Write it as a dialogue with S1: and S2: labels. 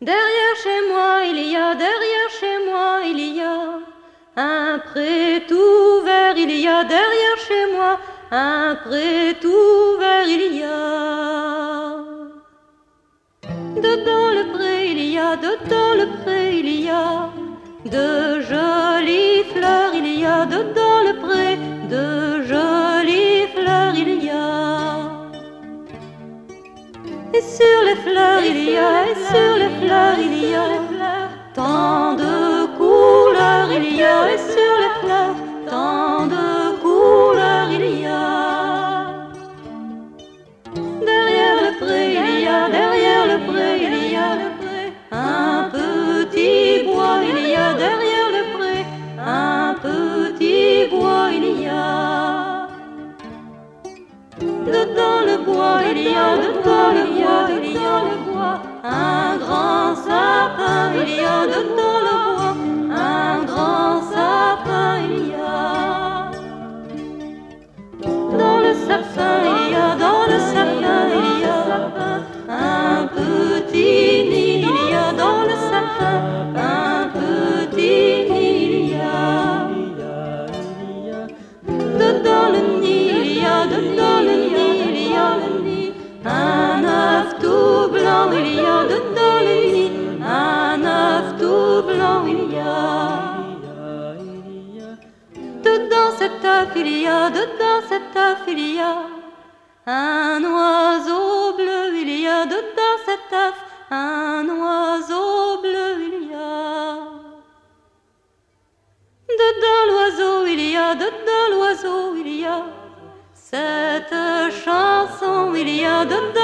S1: Derrière chez moi, derrière chez moi, il y a un pré tout vert, il y a derrière chez moi, un pré tout vert, il y a. Dedans le pré, dedans le pré, il y a de jolies fleurs, il y a dedans le pré, de jolies fleurs, il y a. Et sur les fleurs, il y a, et sur les fleurs, il y a tant de couleurs, il y a, et sur les fleurs, tant de couleurs, il y a. Derrière le pré, derrière le pré, il y a un petit bois, il y a derrière le pré, un petit bois, il y a. Dedans le bois, il y a, dedans le bois, il y a le bois, un grand sapin, il y a dedans le bois, un grand sapin, il y a. Dans le sapin, il y a, dans le sapin, il y a un petit nid, il y a dans le sapin, un petit nid, il y a. Dedans le nid, il y a, dedans le nid, il y a le nid, un œuf tout blanc, il y a dedans le nid, un œuf tout blanc, il y a. Dedans cet œuf, il y a, dedans cet œuf, il y a un oiseau bleu, il y a dedans cet œuf, un oiseau bleu, il y a. Dedans l'oiseau, il y a, dedans l'oiseau, il y a cette chanson, il y a dedans